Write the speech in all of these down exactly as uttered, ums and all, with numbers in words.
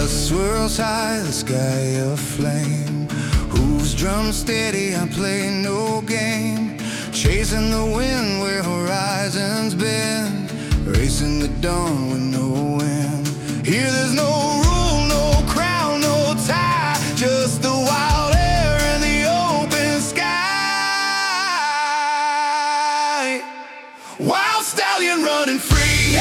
swirls high, the sky aflame. Hooves drum steady, I play no game. Chasing the wind where horizons bend, racing the dawn with no wind. Here there's no rule, no crown, no tie, just the wild air and the open sky. Wild stallion running free.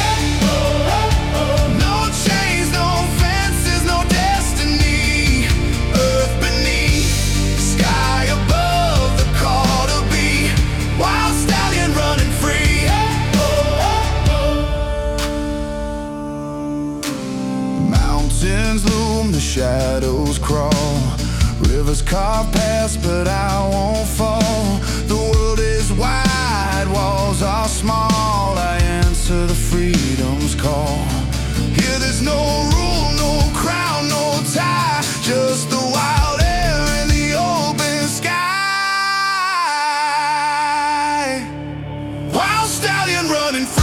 Mountains loom, the shadows crawl, rivers carve past, but I won't fall. The world is wide, walls are small, I answer the freedom's call. Here there's no rule, no crown, no tie, just the wild air and the open sky. Wild stallion running free.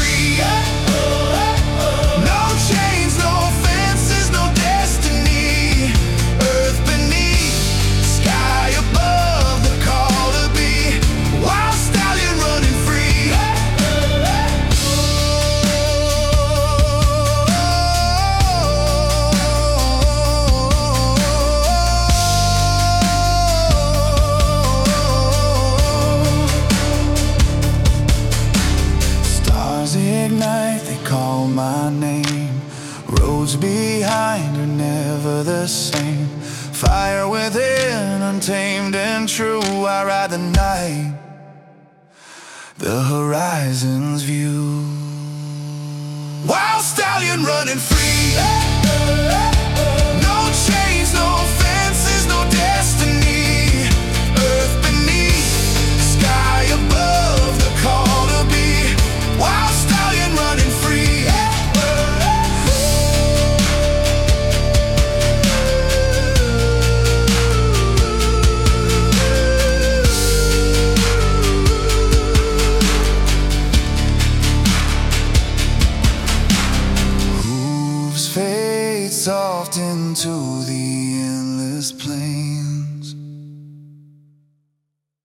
Ignite, they call my name. Roads behind are never the same. Fire within, untamed and true. I ride the night, the horizon's view. Wild stallion running free.